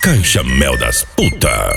Caixa Mel das Puta.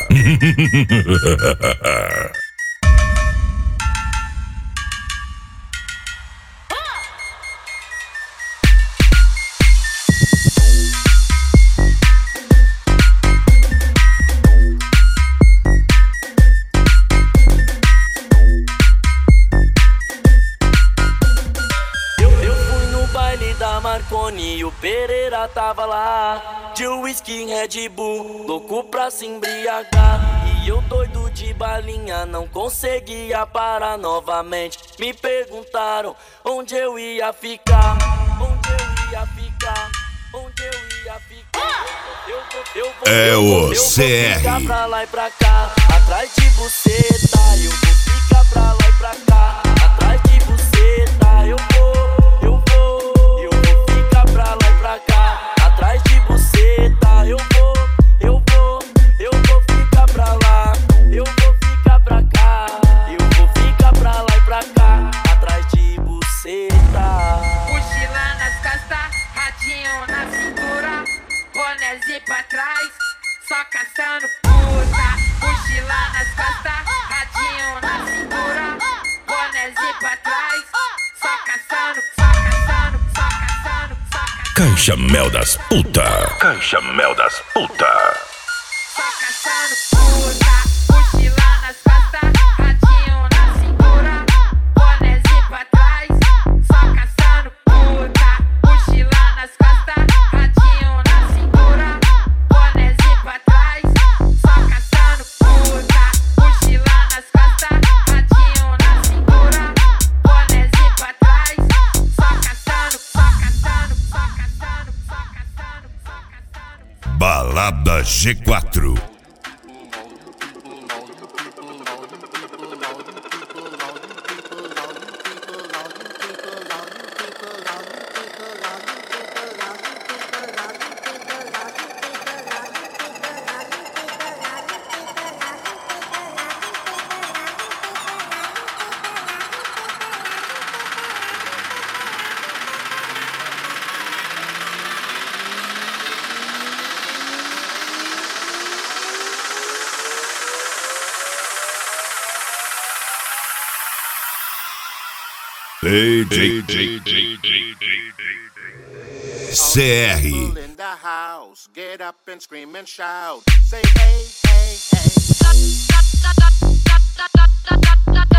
Marconi e o Pereira tava lá, de whisky Red Bull, louco pra se embriagar. E eu doido de balinha, não conseguia parar novamente. Me perguntaram onde eu ia ficar, onde eu ia ficar, onde eu ia ficar. É o CR. Eu vou ficar pra lá e pra cá, atrás de buceta. Eu vou ficar pra lá e pra cá, atrás de buceta. Eu vou pra lá e pra cá, atrás de buceta. Eu vou ficar pra lá, eu vou ficar pra cá, eu vou ficar pra lá e pra cá, atrás de buceta. Mochila nas costas, radinho na cintura, bonézinho pra trás, só caçando puta. Mochila nas costas, radinho na cintura, bonézinho pra trás, só caçando, só caçando, só caçando. Caixa Mel das Puta. Caixa Mel das Puta. Só caçando puta. Mochila nas costas, radinho na cintura, bonézinho pra trás, só caçando puta. Mochila nas costas, radinho na cintura, bonézinho pra trás, só caçando puta. Mochila nas costas, radinho na cintura, bonézinho pra trás, só caçando, só caçando, só caçando, só caçando, só caçando. Balada G4. CR. In the house, get up and scream and shout. Say hey, hey, hey.